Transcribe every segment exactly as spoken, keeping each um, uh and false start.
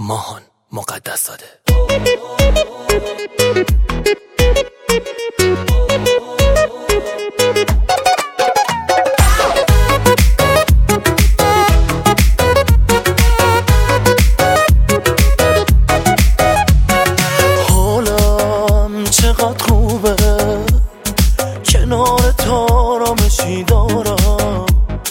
ماهان مقدس‌زاده. حالم چقدر خوبه، کنار آرامشی دارم،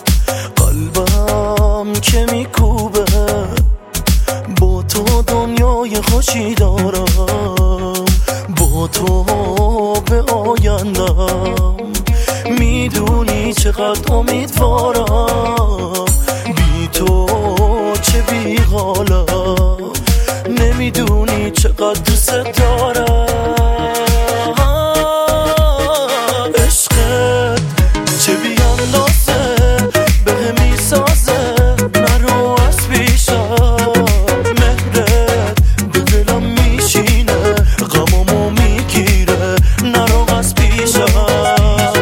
قلبم که میکوبه، با تو دنیای خوشی دارم، با تو به آیندم. میدونی چقدر امیدوارم، بی تو چه بی حالم، نمیدونی چقدر دوست دارم. عشقت چه بیاندازه به میسازه، نرو از پیشم، مهرت به دلم میشینه، غمامو میگیره، نرو از پیشم.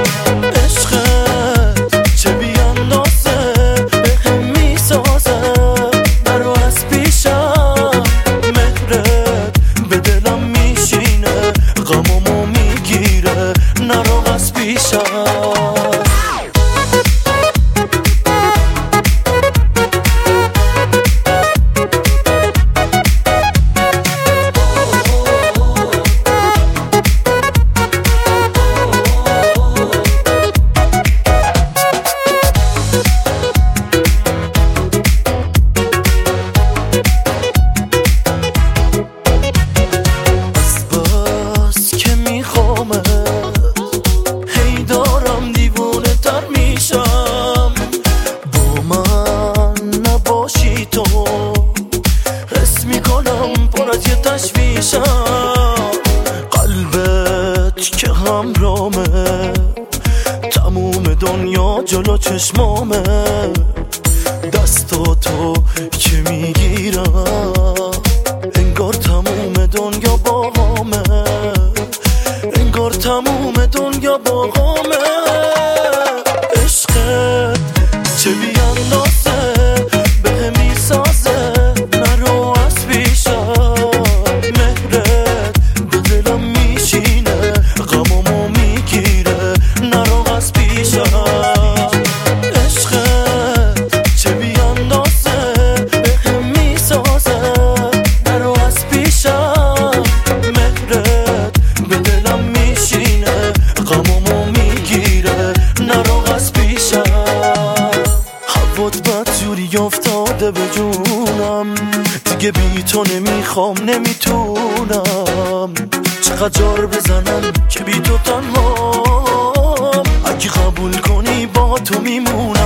عشقت چه بیاندازه به میسازه، نرو از پیشم، مهرت به دلم میشینه، غمامو میگیره، نرو از پیشم. قلبت که همرامه، تموم دنیا جلو چشمامه، دستاتو که میگیرم انگار تموم دنیا باهامه، انگار تموم دنیا باهامه. عشقت چه بیاندازه به میسازه، نرو از پیشم، مهرت به دلم میشینه، غمامو میگیره، نرو از پیشم. عشقت چه بیاندازه به میسازه، نرو از پیشم، مهرت به دلم میشینه، غمامو میگیره، نرو از پیشم. هوات بدجوری افتاده به جونم، دیگه بی تو نمیخوام نمیتونم، چقدر جار بزنم که بی تو تنهام، اگه قبول کنی با تو میمونم.